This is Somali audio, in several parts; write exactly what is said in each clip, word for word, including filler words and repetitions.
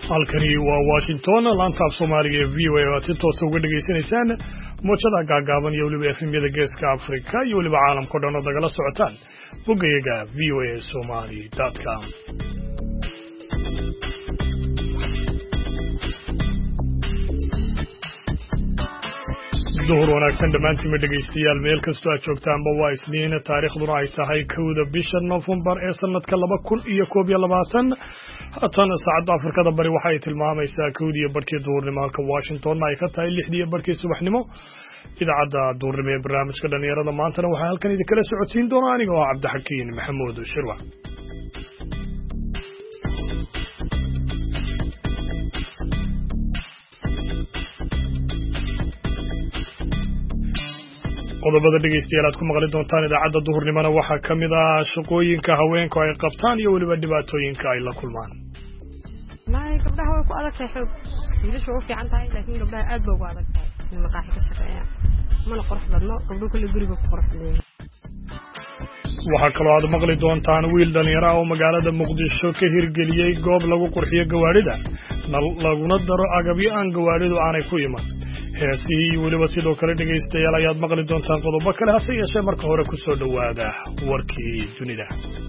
halkani waa Washington laanta Soomaaliga ee V O A oo si toos ah uga dhageysanaysaan muujada gaagaaban iyo waliba F M yada Geeska Afrika iyo waliba caalamka dhan oo dagala socotaan boggayaga v o a somali dot com. duhur wanaagsan dhamaantiin dhageystayaal meel kastoo aad joogtaanba waa Isniin taariikhduna ay tahay kowda bisha November ee sanadka laba kun iyo koob iyo labaatan haatan saacadda Afrikada bari waxa ay tilmaamaysaa kowda iyo barkii duhurnimo halka Washington ay ka tahay lixda iyo barkii subaxnimo idaacadda duhurnimo ee barnaamijka dhalinyarada maantana waxaa halkan idin kala socodsiin doona aniga oo Cabdixakiin Maxamuud Shirwa. qodobada dhageystayaal aad ku maqli doontaan idaacadda duhurnimona waxaa ka mid ah shaqooyinka haweenku ay qabtaan iyo waliba dhibaatooyinka ay la kulmaan. maay gabdhaha way ku adag tahay xoog wiilashu way fiican tahay laakiin gabdhaha aad bay ugu adag tahay in maqaaxi ka shaqeeyaan mana qurux badno gabdhuhu kale guriga ku qurux leeyahay. waxaa kaloo aad maqli doontaan wiil dhalinyaro ah oo magaalada Muqdisho ka hirgeliyey goob lagu qurxiyo gawaarida laguna daro agabyo aan gawaaridu aanay ku iman. heesihii iyo waliba sidoo kale dhegeystayaal ayaad maqli doontaan qodobo kale hase yeeshee marka hore ku soo dhowaada warkii dunida.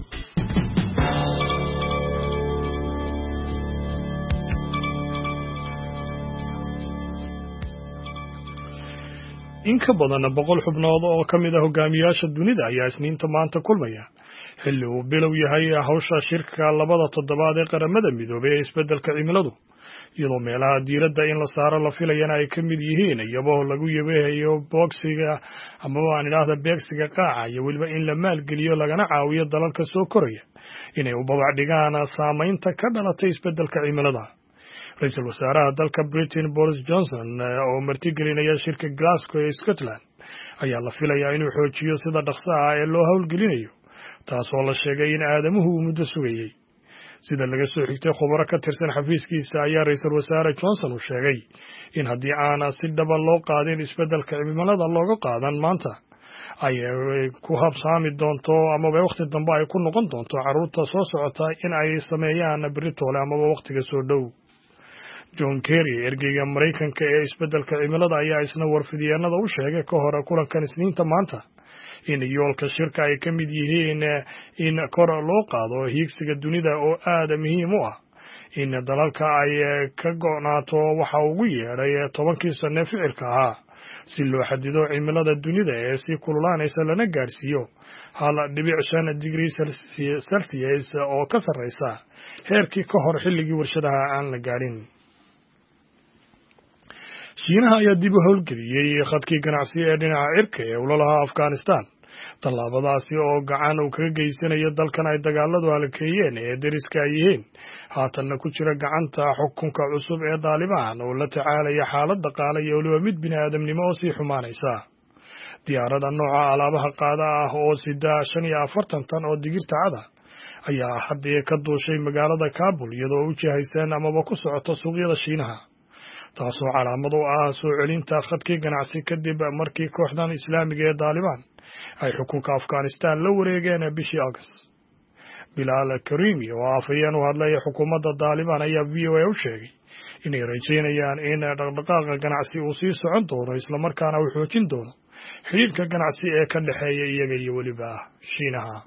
in ka badan boqol xubnood oo ka mid ah hogaamiyaasha dunida ayaa Isniinta maanta kulmaya xilli uu bilow yahay hawsha shirka labada toddobaad ee qaramada midoobay ee isbeddelka cimiladu iyadoo meelaha diiradda in la saaro la filayana ay ka mid yihiin iyagoo lagu yabeeyo boogsiga ama aan idhaahda beegsiga qaaca iyo weliba in la maalgeliyo lagana caawiyo dalalka soo koraya inay u babac dhigaan saamaynta ka dhalatay isbeddelka cimilada. ra-iisul wasaaraha dalka Britain Boris Johnson oo martigelinaya shirka Glasgow ee Scotland ayaa la filayaa inuu xoojiyo sida dhaqsaha ee loo hawlgelinayo taasoo la sheegay in aadamuhu uu muddo sugayay. sida laga soo xigtay khubaro ka tirsan xafiiskiisa ayaa ra-iisul wasaare Johnson uu sheegay in haddii aan si dhaba loo qaadin isbeddelka cimilada looga qaadan maanta ay ku habsaami doonto amaba waqti dambe ay ku noqon doonto carruurta soo socota in ay sameeyaan beritoole amaba waqtiga soo dhow. John Kerry ergeyga Mareykanka ee isbeddelka cimilada ayaa isna warfidiyeenada u sheegay ka hor kulankan Isniinta maanta in yoolka shirka ay ka mid yihiin in kor loo qaado hiigsiga dunida oo aad muhiim u ah in dalalka ay ka go'naato waxa ugu yeedhay tobankii sano ficilka ahaa si loo xadido cimilada dunida ee si kululaanaysa lana gaarsiiyo hal dhibic shan digrii Celsius oo ka sarreysa heerkii ka hor xilligii warshadaha aan la gaadhin. Shiinaha ayaa dib u howlgeliyey khadkii ganacsi ee dhinaca cirka ee ula lahaa Afghanistan tallaabadaasi oo gacan uu kaga geysanayo dalkan ay dagaaladu halkeeyeen ee deriska ay yihiin haatanna ku jira gacanta xukunka cusub ee Taliban oo la tacaalaya xaalad dhaqaale iyo waliba mid bini'aadamnimo oo sii xumaanaysa. diyaaradda nooca alaabaha qaada ah oo sida shan iyo afartan tan oo digirta cada ayaa haddii ka duushay magaalada Kabul iyadoo u jihaysan amaba ku socota suuqyada Shiinaha taasoo calaamad u ah soo celinta khadkii ganacsi kadib markii kooxdan Islaamiga ee Taliban ay xukunka Afghanistan la wareegeen bishii August. Bilal Karimi oo afayeen u hadlaya xukuumadda Taliban ayaa V O A u sheegay inay rajaynayaan in dhaqdhaqaaqa ganacsi uu sii socon doono isla markaana uu xoojin doono xiriirka ganacsi ee ka dhexeeya iyaga iyo weliba Shiinaha.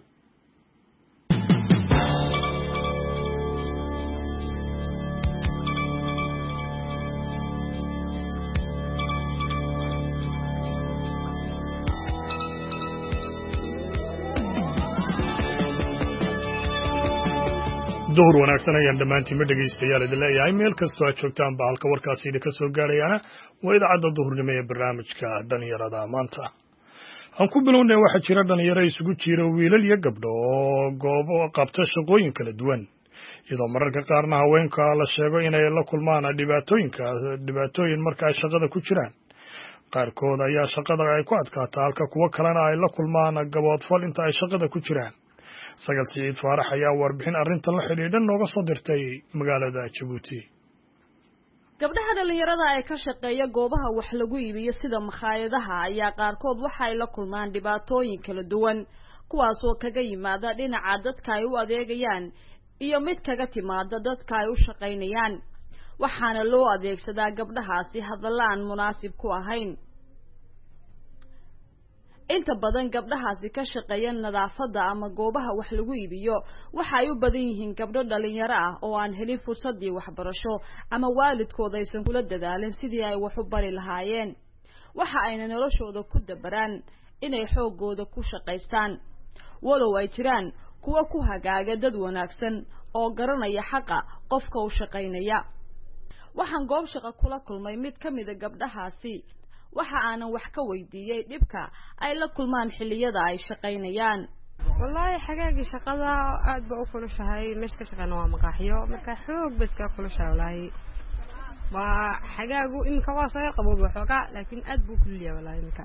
duhur wanaagsan ayaan dhammaantiin dhageystayaal idin leeyahay meel kastoo aad joogtaan ba halka warkaasi idin ka soo gaarayana waa idaacadda duhurnimo ee barnaamijka dhalinyarada maanta. aan ku bilownay waxaa jira dhalinyaro isugu jira wiilal iyo gabdho oo goobo qabta shaqooyin kala duwan iyadoo mararka qaarna haweenka la sheego inay la kulmaan dhibaatooyinka dhibaatooyin marka ay shaqada ku jiraan. qaarkood ayaa shaqada ay ku adkaataa halka kuwa kalena ay la kulmaan gaboodfal inta ay shaqada ku jiraan. sagal Siciid Faarax ayaa warbixin arrintan la xidhiidhan nooga soo dirtay magaalada Djibouti. gabdhaha dhalinyarada ay ka shaqeeya goobaha wax lagu iibiyo sida makhaayadaha ayaa qaarkood waxa ay la kulmaan dhibaatooyin kala duwan kuwaas oo kaga yimaada dhinaca dadka ay u adeegayaan iyo mid kaga timaada dadka ay u shaqaynayaan. waxaana loo adeegsadaa gabdhahaasi hadalla aan munaasib ku ahayn inta badan gabdhahaasi ka shaqeeya nadaafadda ama goobaha wax lagu iibiyo waxa ay u badan yihiin gabdho dhalinyaro ah oo aan helin fursadii waxbarasho ama waalidkooda aysan kula dadaalin sidii ay wax u bari lahaayeen waxa ayna noloshooda ku dabaraan inay xoogooda ku shaqaystaan walow ay jiraan kuwa ku hagaaga dad wanaagsan oo garanaya xaqa qofka u shaqaynaya waxaan goob shaqo kula kulmay mid ka mid ah gabdhahaasi waxa aanan wax ka weydiiyay dhibka ay la kulmaan xilliyada ay shaqaynayaan wallahi xagaagi shaqada aad ba u kulushahay meesha ka shaqeyna waa maqaaxiyo marka xoog bas ka kulushahay wallahi waa xagaagu imka waa soo qaboob waxooga laakiin aad buu kulliya wallahi imka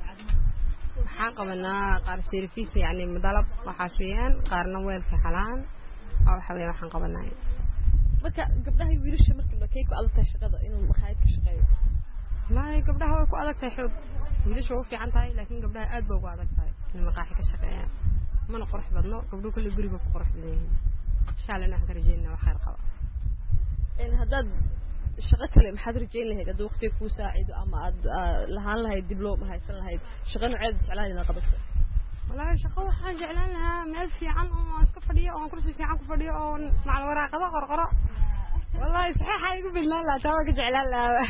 waxaan qabanaa qaar service yani madalab waxaas weeyaan qaarna weelka xalaan oo waxa weeyaan waxaan qabanaa marka gabdhaha wiilasha marka la keeko adagta shaqada inuu maqaayad ka shaqeeyo wallahi gabdhaha way ku adagtahay xoog wiilasha way fiican tahay laakiin gabdhaha aad bay ugu adagtahay in maqaaxi ka shaqeeyaan mana qurux badno gabdhuhu kale guriga ku qurux badan yihiin insha Allah waxaan ka rajeynayaa wax khayr qaba in hadad shaqo kale maxaad rajeyn lahayd haddii waqtiga ku saacido ama aad lahaan lahayd dibloom haysan lahayd shaqo nooceed jeclaan inaad qabato wallahi shaqo waxaan jeclaan lahaa meel fiican oo iska fadhiyo oo kursi fiican ku fadhiyo oo macal waraaqada qorqoro wallahi saxiix ay igu bilnaan lahaa taa ka jeclaan lahaa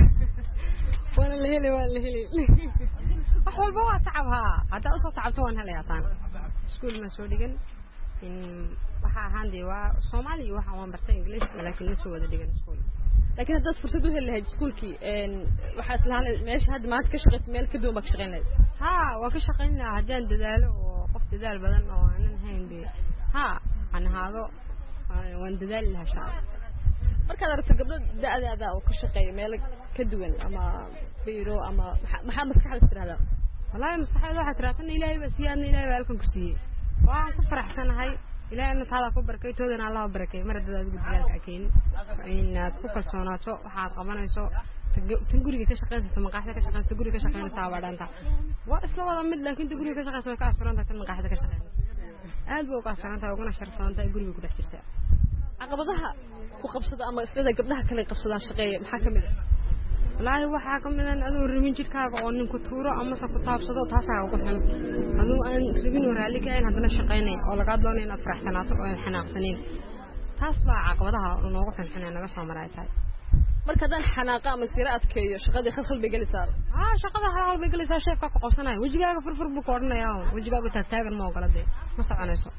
wala la heli wala la heli wax walba waa tacabha hadda usoo tacabto waan helayaa taan iskuul ma soo dhigan in waxa ahaan dii waa Soomaali waxa waan bartay English laakiin ma soo wada dhigan iskuul laakiin haddaad fursad u heli lahayd iskuulkii waxaa islahaan meesha hadda maanta ka shaqeysa meel ka duwan baa ka shaqeyn lahayd ha waa ka shaqeyn lahaa haddaan dadaalo oo qof dadaal badan oo aanan hayn be ha aan haado waan dadaali lahaa shaqo markaad aragto gabdho da'daada oo ka shaqeeya meel ka duwan ama fiiro ama maxaa maskaxda tirahdaa wallahi maskaxda waxa tiraahdaa ilaahay baa siyaadna ilaahay baa halkan ku siiyay waan ku faraxsanahay ilaahay inta taala ku barakay toodana Allah barakay mar dadaal ugu dadaalka keen inaad ku kalsoonaato waxaad qabanayso tan guriga ka shaqeynayso maqaaxida ka shaqeynayso guriga ka shaqeynayso abaadanta waa isla wada mid laakiin guriga ka shaqeynayso ka asranta tan maqaaxida ka shaqeynayso aad buu ka asranta uguna sharfanta guriga ku dhex jirta caqabadaha ku qabsada ama isla gabdhaha kale qabsadaan shaqeeya maxaa kamid ah wallahi waxa kamid ah adoo rabin jirkaaga oo nin ku tuuro ama sa ku taabsado taas ayaa ugu xun adoo aan rabin waraali ka in hadana shaqeynay oo laga doono inaad faraxsanaato oo xanaaqsaneen taas baa caqabadaha noogu xun xun naga soo maraaytay marka dan xanaaqa ama sira adkeeyo shaqadii khalkhal bay galisaa ah shaqada halal bay galisaa sheefka ku qabsanay wajigaaga furfur buu koornayaa wajigaaga taagan ma ogoladee ma soconayso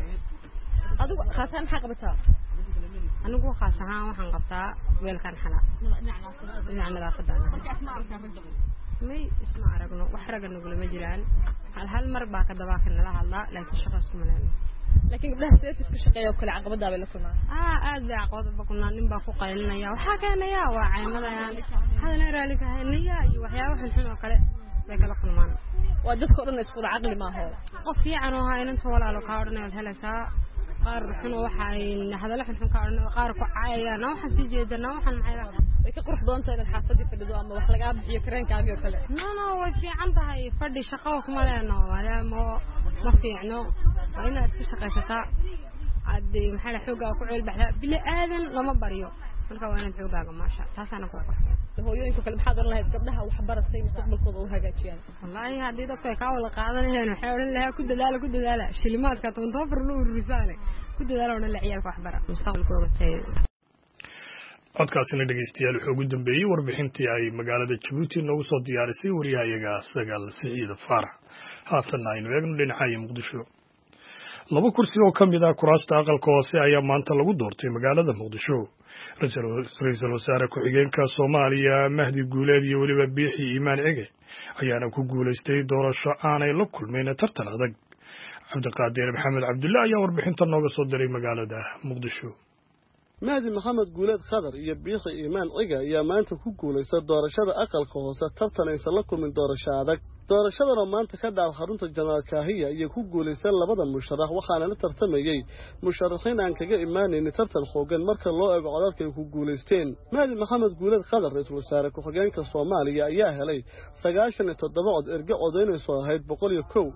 adigu khaasan maxaa qabataa anigu khaas ahaan waxaan qabtaa weelkan xalaa dhinaca nadaafadda may isma aragno wax ragana gulama jiraan hal hal mar baa ka dabaaqin la hadlaa laakiin shaqaas kuma leeyahay laakiin gabdhaha service ka shaqeeya oo kale caqabada bay la kulmaan ah aad bay caqabada ba kulmaan nin baa ku qaylinaya waxa keenaya waa caymadayaan hadana raali ka haynaya iyo waxyaabo xun oo kale bay kala kulmaan waa dadka oo dhan isku caqli ma aha qof fiican oo haynanta walaalo ka odhanay helaysaa qaar xun waxa ay hadalla xun ka odhanay qaar ku caayayaan waxa si jeedana waxan maxay la way ka qurux doonta in xaafadii fadhido ama wax laga bixiyo kareenkaaga oo kale no no way fiican tahay fadhi shaqo kuma leeno maadaama ma fiicno waa inaad ka shaqaysataa aad maxay xoogaa ku ceel baxda bil aadan lama bariyo marka waa inaad xoogaaga maasha taasana ku qorxay hooyooyinka kale maxaad oran lahayd gabdhaha wax barastay mustaqbalkooda u hagaajiyaan wallahi hadii dadku ay ka wada qaadanayaan waxay oran lahaa ku dadaala ku dadaala shilimaadka toban far loo ururisaale ku dadaala oran la ciyaalka wax bara mustaqbalkooda say codkaasina dhegeystayaal wuxuu ugu dambeeyey warbixintii ay magaalada Djibouti noogu soo diyaarisay wariyahayaga Sagaal Saciid Faarax haatan aynu eegno dhinaca Muqdisho laba kursi oo ka mid ah kuraasta aqalka hoose ayaa maanta lagu doortay magaalada Muqdisho ra'iisul wasaare ku-xigeenka Soomaaliya Mahdi Guuleed iyo waliba Biixi Iimaan Cige ayaana ku guuleystay doorasho aanay la kulmin tartan adag Cabdiqaadir Maxamed Cabdullaahi ayaa warbixinta nooga soo diray magaalada Muqdisho mahdi maxamed guuleed khadar iyo biixi iimaan ciga ayaa maanta ku guulaysta doorashada aqalka hoose tartan aysan la kulmin doorasho adag doorashadana maanta ka dhaaf xarunta Jamaal Kaahiya iyo ku guulaysan labada musharax waxaana la tartamayay musharaxiin aan kaga imaanaynin tartan xoogan marka loo eego codadka ay ku guulaysteen mahdi maxamed guuleed khadar ra'iisul wasaare ku-xigeenka Soomaaliya ayaa helay sagaashan iyo toddoba cod erga codeynayso ahayd boqol iyo kow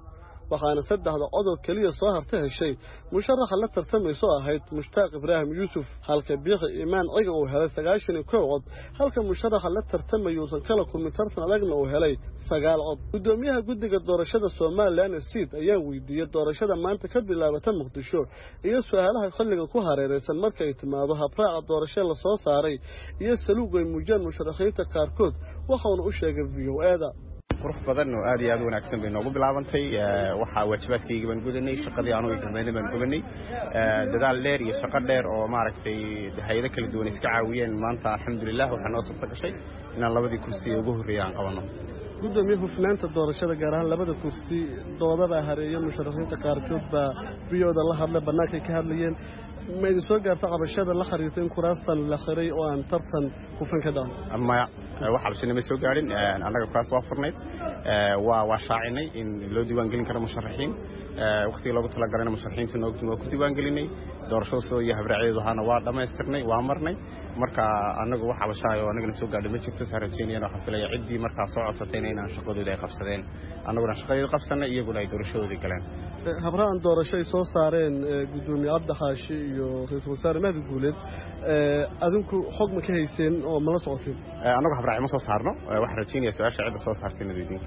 waxaana saddexda codol keliya soo harta heshay musharaxa la tartamayso ahayd mushtaaq ibraahim yuusuf halka biiqi iimaan ciga uu helay sagaashan iyo kow cod halka musharaxa la tartamayuusan kala kulmin tartan adagna uu helay sagaal cod gudoomiyaha guddiga doorashada Soomaaliland Seed ayaa weydiiyay doorashada maanta ka bilaabata Muqdisho iyo su'aalaha xilligan ku hareeraysan marka ay timaado habraaca doorashada la soo saaray iyo saluugay muujin musharaxiinta qaarkood waxaanu u sheegay V O A da qurux badan oo aad iyo aad wanaagsan bay noogu bilaabantay waxa waajibaadkayga baan gudanay shaqadii aanu igmaynay baan gudanay dadaal dheer iyo shaqo dheer oo maaragtay hay'ado kala duwan iska caawiyeen maanta alxamdulillah waxa noo soo gashay inaan labadii kursi ugu horeeyaan qabano gudoomiyaha hufnaanta doorashada gaar ahaan labada kursi doodada hareeyay musharaxiinta qaarkood baa V O A da la hadlay banaanka ka hadlayeen ma idin soo gaartay qabashada la xiriirtay in kuraastan la xiray oo aan tartan hufan ka dhaco ama waxa la sinimay soo gaarin anaga kuraas waa furnayd waa waa shaacinay in loo diiwaan gelin karo musharaxiin waqti lagu tala galay musharaxiinta noogtu waa ku diiwaan gelinay doorashada soo iyo habraaceedu hana waa dhameystirnay waa marnay marka anagu waxa la shaayo anaga soo gaadhay ma jirto saarajeeniyana waxa filaya cidii marka soo codsatay inaan shaqadooda ay qabsadeen anaguna shaqadooda qabsanay iyaguna ay doorashadooda galeen habraan doorasho ay soo saareen gudoomiye Abdaxaashi iyo ra'iisul wasaare Mahdi Guuleed adinku xog ma ka hayseen oo ma la socoteen anagu habraac ma soo saarno waxa rajeynaya su'aasha cid soo saartay nadiidin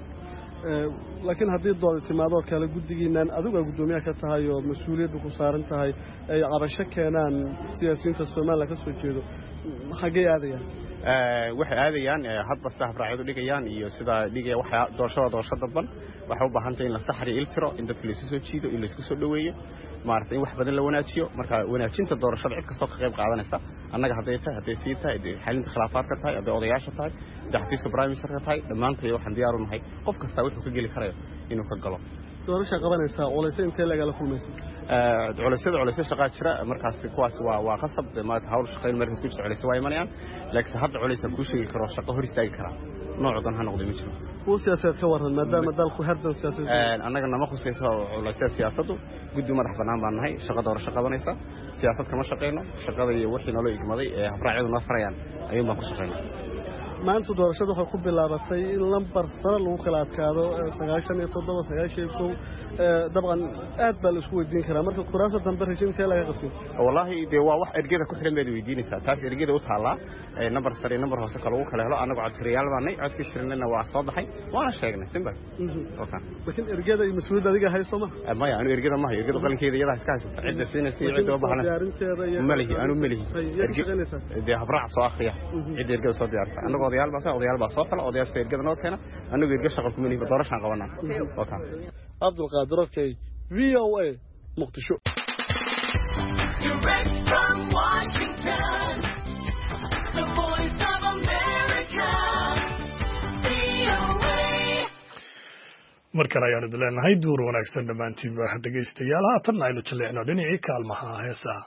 laakiin haddii dood timaado kale guddigiinan adiga gudoomiyaha ka tahay oo mas'uuliyaddu ku saaran tahay ay cabasho keenaan siyaasiyiinta Soomaaliya ka soo jeedo xagee aadayaan waxay aadayaan hadba sida habraacyadu dhigayaan iyo sida dhigaya waxa doorashada doorashada dadban waxa u baahan tahay in la saxri iltiro in dadka la soo jiido in la isku soo dhaweeyo maartay in wax badan la wanaajiyo marka wanaajinta doorashada cid kasta ka qayb qaadanaysa annaga haday tahay haday sii tahay xalinta khilaafaadka tahay haday odayaasha tahay daxtiiska prime minister tahay dhamaantood waxaan diyaar u nahay qof kasta wuxuu ka gali karayo inuu ka galo doorasho qabanaysa culaysa intee laga la kulmaysan ee culaysyada culaysa shaqo jira markaas kuwaas waa waa qasab ma hawl shaqeyn markay ku jirto culays waa imanayaan laakiin hadda culaysa ku sheegi karo shaqo hor istaagi kara noocan ha noqdo mid ku siyaasadeed ka waran maadaama dalku haddan siyaasadeed ee anaga nama khusayso culaysa siyaasadu guddi madax banaan baan nahay shaqada doorasho qabanaysa siyaasad kama shaqeyno shaqada iyo wixii noo igmaday ee habraacyadu noo farayaan ayuu baan ku shaqeynaa maanta doorashada waxay ku bilaabatay in lambar sare lagu kala adkaado sagaashan iyo toddoba sagaashan iyo kow dabcan aad baa la isku weydiin karaa marka kuraasta dambe rajinta laga qabtay wallahi de waa wax ergada ku xiran bay weydiinaysaa taas ergada u taala number sare number hoose kala ugu kala helo anagu codriyaal baanay codka shirnana waa soo baxay waana sheegnay simba okay laakiin ergada iyo mas'uuliyadda adiga hayso ma ma anu ergada ma ergada qalinkeeda iyada iska haysta cidda siinaysa cidda u baahan malihi anu malihi ergada habraac soo akhriya cidda ergada soo diyaarta anagu odayaal baa odayaal baa soo kala odayaasha ergada noo keena anagu ergada shaqo ku miniba doorashaan qabanaa okay Abdul Qadir okay V O A Muqdisho Direct from Washington The Voice of America V O A markan ayaanu dileenahay duur wanaagsan dhammaantiinba dhegaystayaal haatan aynu jaleecno dhinacii kaalmaha heesaha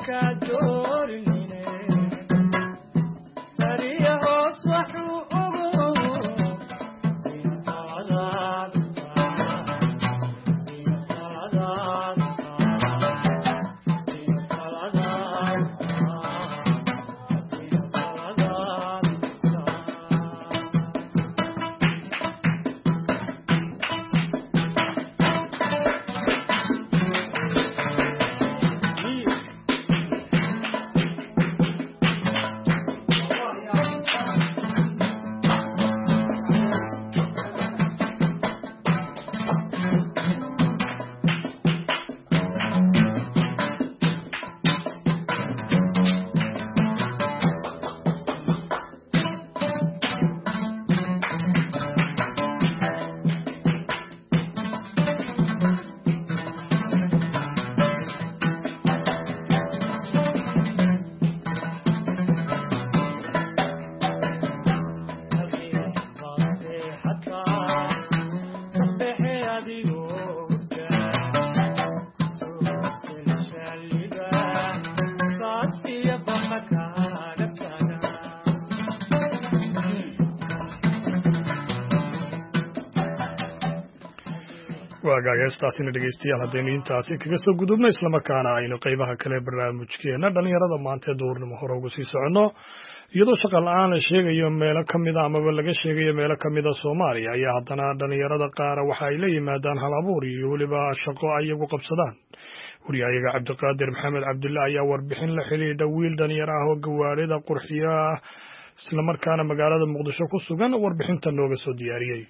waagaagaystaasina dhegeystayaal haddaynu intaasi kaga soo gudubno islamarkaana aynu qaybaha kale barnaamijkeena dhalinyarada maanta ee duurnimo hore uga sii soconno iyadoo shaqa la-aan la sheegayo meelo ka mida amaba laga sheegayo meelo ka mida Soomaaliya ayaa haddana dhalinyarada qaar waxa ay la yimaadaan hal abuur iyo weliba shaqo ayagu qabsadaan wariyaha Cabdiqaadir Maxamed Cabdullaahi ayaa warbixin la xiriirta wiil dhalinyaro ah oo gawaarida qurxiya islamarkaana magaalada Muqdisho ku sugan warbixinta nooga soo diyaariyay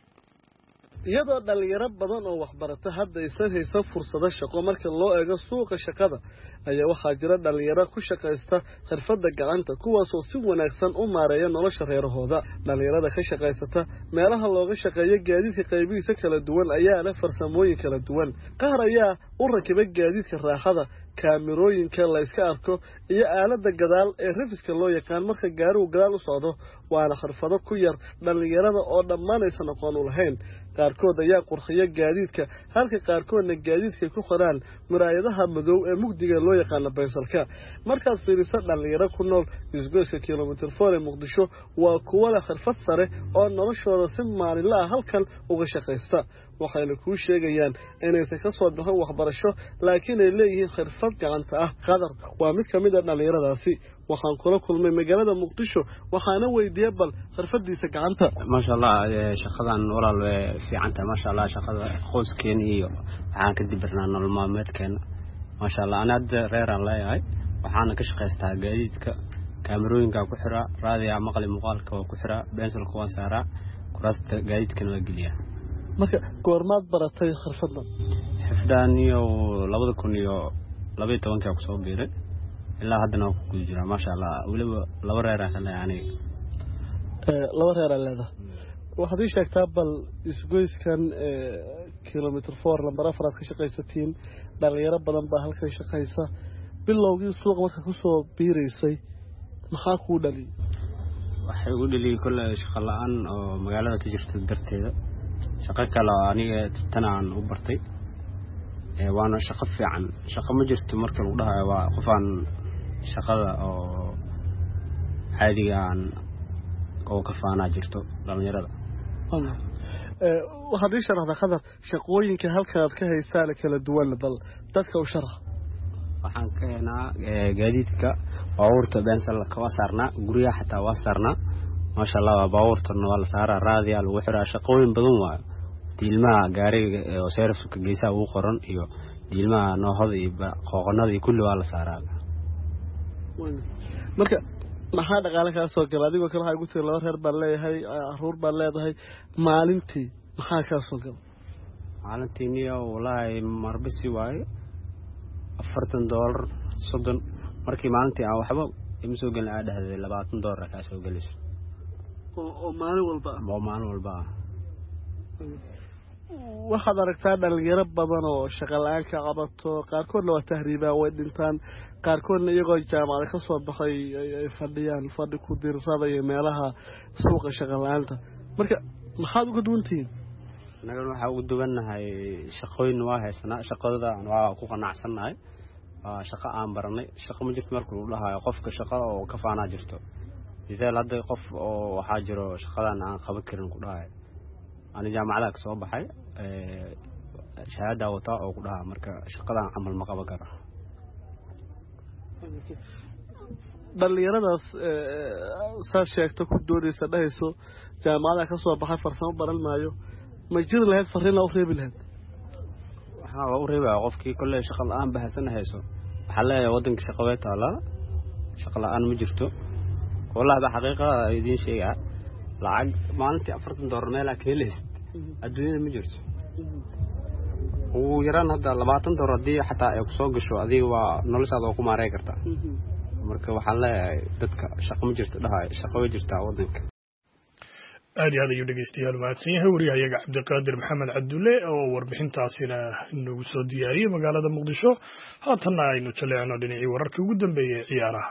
iyadoo dhalinyaro badan oo waxbarata hadda aysan haysan fursado shaqo marka loo eego suuqa shaqada ayaa waxaa jira dhalinyaro ku shaqaysta xirfadda gacanta kuwaasoo si wanaagsan u maareeya nolosha reerahooda dhalinyarada ka shaqaysata meelaha looga shaqeeyo gaadiidka qaybihiisa kala duwan ayaa leh farsamooyin kala duwan qaar ayaa u rakiba gaadiidka raaxada kaamirooyinka la iska arko iyo aalada gadaal ee rafiska loo yaqaan marka gaarigu gadaal u socdo waana xirfado ku yar dhalinyarada oo dhammaan aysan aqoon u lahayn qaarkood ayaa qurxiya gaadiidka halka qaarkoodna gaadiidka ku qoraan muraayadaha madow ee mugdiga loo yaqaan baysalka markaad fiiriso dhalinyaro ku nool isgoyska kilomitir four ee Muqdisho waa kuwa leh xirfad sare oo noloshooda si maalinle ah halkan uga shaqaysta waxayna ku sheegayaan inaysan ka soo bixin waxbarasho laakiin ay leeyihiin xirfad gacanta ah qadar waa mid kamid ah dhalinyaradaasi waxaan kula kulmay magaalada Muqdisho waxaana weydiiyay bal xirfadiisa gacanta ma sha Allah shaqadan walaal fiicanta ma sha Allah shaqada qoyskeen iyo waxaan ka dibirnaa nolol maalmeedkeena ma sha Allah ana reer aan leeyahay waxaan ka shaqaystaa gaadiidka kaamirooyinka ku xira raadiga maqal muuqaalka ku xira bensalka waan saaraa kuraasta gaadiidkana waa geliyaa marka goormaad baratay xirfadan xirfadan iyo laba kun iyo laba iyo toban ka ku soo biiray ilaa haddana ku guud jira ma sha Allah waliba laba reer aan leeyahay ee laba reer aan leedahay waxaad ii sheegtaa bal isgoyskan kilomitir four lambar afar aad ka shaqaysatiin dhalinyaro badan baa halkan shaqaysa bilowgii suuq marka ku soo biiraysay maxaa ku dhaliyay waxay u dhaliyay kullu shaqo la'aan oo magaalada ka jirta darteeda shaqo kale aniga tan aan u bartay ee waana shaqo fiican shaqo ma jirto marka lagu dhahayo waa qofaan shaqada oo caadiga aan oo ka faana jirto dhalinyarada ee waxaad ii sharaxdaa qadar shaqooyinka halkan aad ka haystaan kala duwan bal dadka u sharax waxaan ka heenaa gaadiidka baabuurta bensal ka wasaarna guriga xataa wasaarna ma sha Allah baabuurtana waa la saaraa raadiga lagu xiraa shaqooyin badan waa diilmaha gaariga oo serviceka geesaha uu qoran iyo diilmaha noohada iyo qooqanada iyo kulli waa la saaraa marka maxaa dhaqaale ka soo galay adigoo kale waxa ugu tir laba reer baa leeyahay aruur baa leedahay maalintii maxaa ka soo galay maalintii niyo wallahi marbisi waay afartan dollar soddon markii maalintii aan waxba ima soo galin aan dhahday labaatan dollar ka soo galayso oo maalin walba oo maalin walba waxaad aragtaa dhalinyaro badan oo shaqo la'aan ka qabato qaarkoodna waa tahriibaa way dhintaan qaarkoodna iyagoo jaamacad ka soo baxay ay fadhiyaan fadhi ku diirsada iyo meelaha suuqa shaqo la'aanta marka maxaad uga duwantihiin anaga waxa ugu duwanahay shaqooyin waa haysanaa shaqada waa ku qanacsanahay shaqo aan baranay shaqo ma jirto markuu u dhahayo qofka shaqo oo ka faanaa jirto midaal hadda qof oo waxaa jiro shaqadan aan qaban karin ku dhahayo ani jaamacada ka soo baxay ee shahaada wata oo ku dhaha marka shaqadan camal ma qaban karo dhalinyaradaas saa sheegta ku doodaysa dhahayso jaamacada ka soo baxay farsamo baran maayo ma jiri lahayd fariin la u reebi lahayd waxaa u reebaa qofkii kolley shaqo la'aan bahasan hayso waxaa leeyahay waddanka shaqo way taalaa shaqo la'aan ma jirto wallahi ba xaqiiqa idiin sheegaa lacag maalintii afartan doolar meelaa ka helaysid adduunyada ma jirto ugu yaraan hadda labaatan doolar haddii xataa ay kusoo gasho adiga waa noloshaada oo ku maarey kartaa marka waxaan leeyahay dadka shaqo ma jirto dhahay shaqo way jirtaa waddanka aad iyo aad ayuu dhegeystayaal mahadsan yahay wariyahayaga cabdiqaadir maxamed cabdulle oo warbixintaasina nagu soo diyaariyey magaalada muqdisho haatanna aynu jaleecno dhinacii wararkii ugu dambeeyey ee ciyaaraha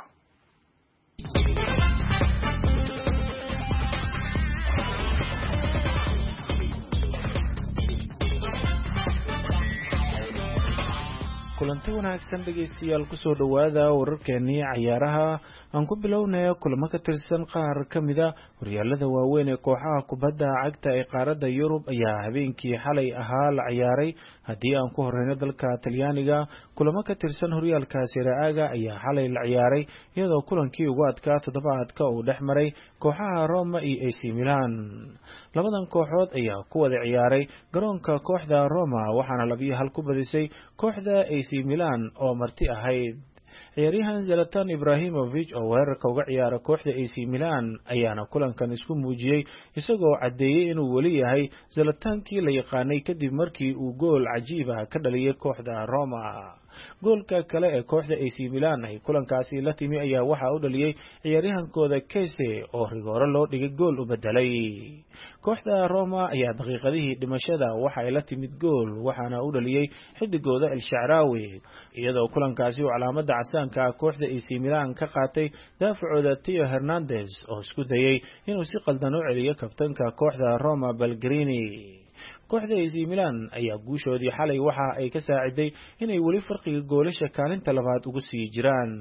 kulanti wanaagsan dhegeystayaal kusoo dhawaada wararkeenii cayaaraha aan ku bilownay kulamo ka tirsan qaar ka mida horyaalada waaweyn ee kooxaha kubadda cagta ee qaaradda Yurub ayaa habeenkii xalay ahaa la ciyaaray haddii aan ku horeyno dalka Talyaaniga kulamo ka tirsan horyaalka Serie A ayaa xalay la ciyaaray iyadoo kulankii ugu adkaa toddobaadka uu dhex maray kooxaha Roma iyo A C Milan labadan kooxood ayaa ku wada ciyaaray garoonka kooxda Roma waxaana labiyo hal ku badisay kooxda A C Milan oo marti ahayd ciyaaryahan Zlatan Ibrahimovic oo weerarka uga ciyaara kooxda A C Milan ayaana kulankan isku muujiyay isagoo cadeeyay inuu wali yahay Zlatankii la yaqaanay kadib markii uu gool cajiib ah ka dhaliyay kooxda Roma goolka kale ee kooxda A C Milan ay kulankaasi la timi ayaa waxa uu dhaliyay ciyaaryahankooda Kese oo rigooro loo dhigay gool u bedelay kooxda Roma ayaa daqiiqadihii dhimashada waxa ay la timid gool waxaana uu dhaliyay xidigooda El Sharawi iyadoo kulankaasi uu calaamada casaanka kooxda A C Milan ka qaatay daafacooda Theo Hernandez oo isku dayay inuu si qaldan u celiyo kabtanka kooxda Roma Pellegrini kooxda A C Milan ayaa guushoodii xalay waxa ay ka saaciday inay wali farqiga goolasha kaalinta labaad ugu sii jiraan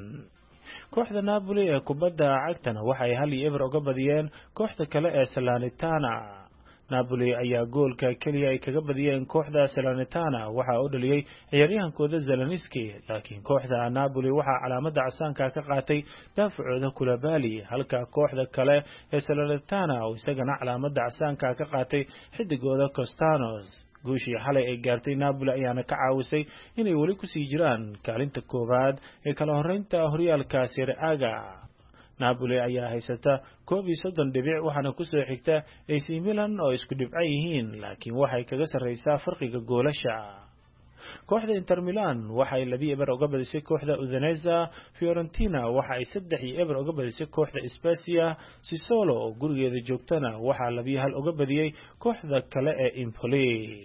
kooxda Napoli ee kubadda cagtana waxa ay hal iyo eber uga badiyeen kooxda kale ee Salernitana Napoli ayaa goolka kaliya ay kaga badiyeen kooxda Salernitana waxa uu dhaliyay ciyaaryahankooda Zelensky laakiin kooxda Napoli waxa calaamada casaanka ka qaatay daafacooda Koulibaly halka kooxda kale ee Salernitana oo isagana calaamada casaanka ka qaatay xidigooda Costanos guushii xalay ay gaartay Napoli ayaana ka caawisay inay wali ku sii jiraan kaalinta koowaad ee kala horeynta horyaalka Serie A Napoli ayaa haysata koob iyo soddon dhibic waxaana ku soo xigta A C Milan oo isku dhibco yihiin laakiin waxay kaga sarreysaa farqiga goolasha kooxda Inter Milan waxa ay laba eber uga badisay kooxda Udinese Fiorentina waxa ay saddex eber uga badisay kooxda Spezia Sassuolo oo gurigeeda joogtana waxa laba hal uga badiyay kooxda kale ee Empoli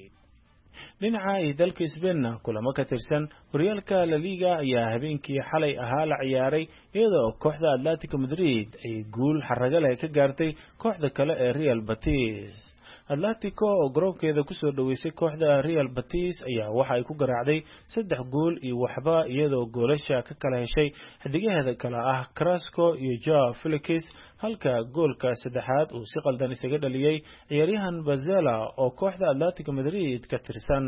dhinaca ay dalka Spain kulamo ka tirsan horyaalka La Liga ayaa habeenkii xalay ahaa la ciyaaray iyadoo kooxda Atletico Madrid ay guul xaraga leh ka gaartay kooxda kale ee Real Betis Atletico oo garoonkeeda ku soo dhaweysay kooxda Real Betis ayaa waxa ay ku garaacday saddex gool iyo waxba iyadoo goolasha ka kala heshay xidigaheeda kala ah Carrasco iyo Joao Felix halka goolka saddexaad uu si qaldan isaga dhaliyay ciyaaryahan Bazela oo kooxda Atletico Madrid ka tirsan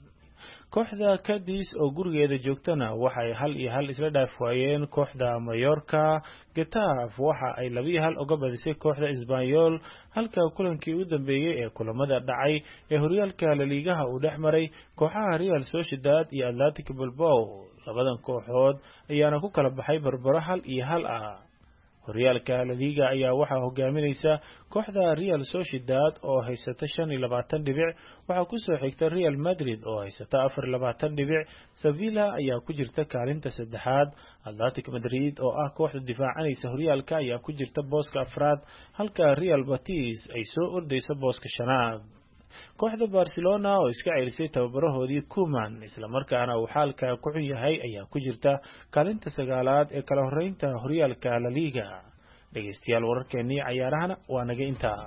kooxda Cadiz oo gurigeeda joogtana waxa ay hal iyo hal isla dhaaf waayeen kooxda Mallorca Getafe waxa ay laba iyo hal uga badisay kooxda Espanyol halka kulankii u dambeeyay ee kulamada dhacay ee horyaalka La Liga uu dhex maray kooxaha Real Sociedad iyo Atletico Bilbao labadan kooxood ayaana ku kala baxay barbaro hal iyo hal ah horyaalka La Liga ayaa waxa hogaaminaysa kooxda Real Sociedad oo haysata shan iyo labaatan dhibic waxa ku soo xigta Real Madrid oo haysata afar iyo labaatan dhibic Sevilla ayaa ku jirta kaalinta saddexaad Atletico Madrid oo ah kooxda difaacanaysa horyaalka ayaa ku jirta booska afraad halka Real Betis ay soo ordayso booska shanaad kooxda Barcelona oo iska ceelisay tababarahoodii Koeman isla markaana uu xaalka ku xun yahay ayaa ku jirta kaalinta sagaalaad ee kala horeynta horyaalka La Liga dhageystayaal wararkeenii ciyaarahana waa naga intaa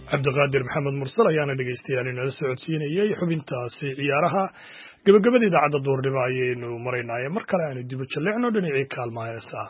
cabdiqaadir maxamed mursal ayaana dhegaystayaal inala socodsiinayay xubintaasi ciyaaraha gabagabada idaacadda duurnimo ayaynu maraynaaye mar kale aanu dibu jalleecno dhinacii kaalmaha heesaa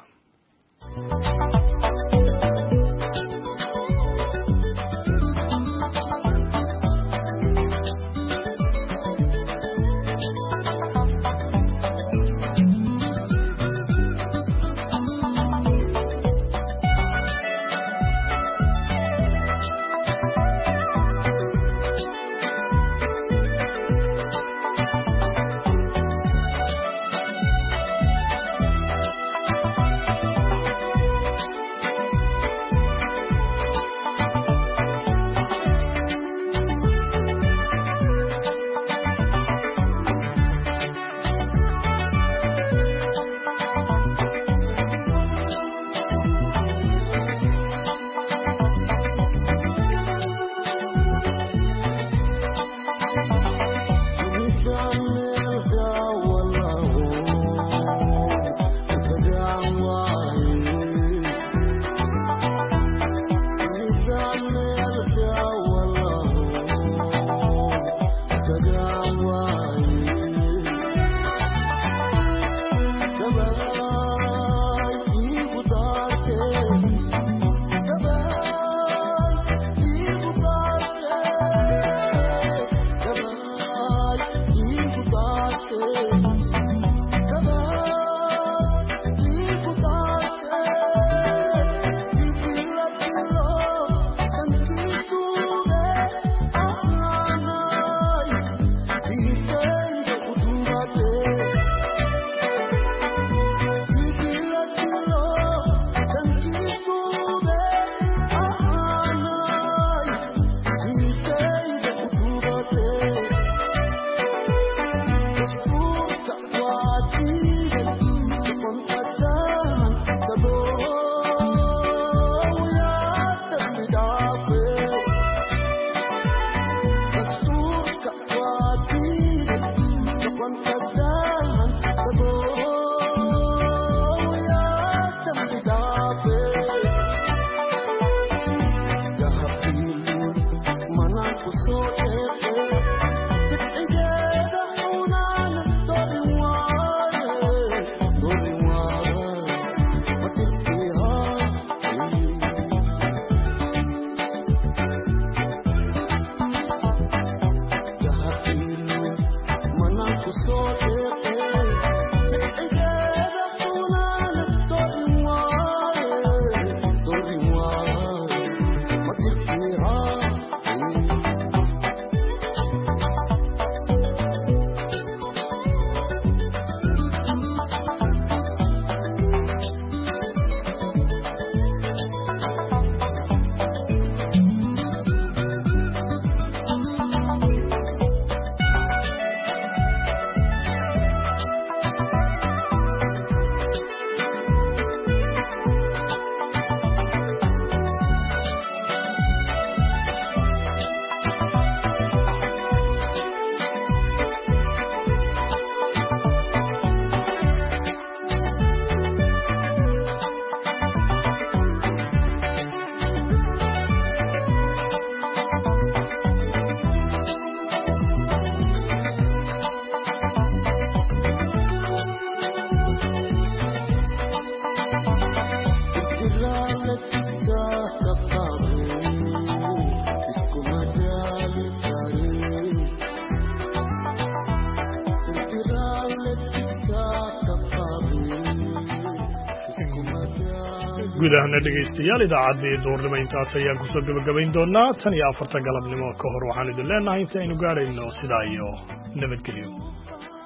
guud ahaana dhegaystayaal idaacaddii duurnimo intaas ayaan kusoo gabagabayn doonaa tan iyo afarta galabnimo ka hor waxaan idin leenahay inta aynu gaadhayno sidaa iyo nabadgelyo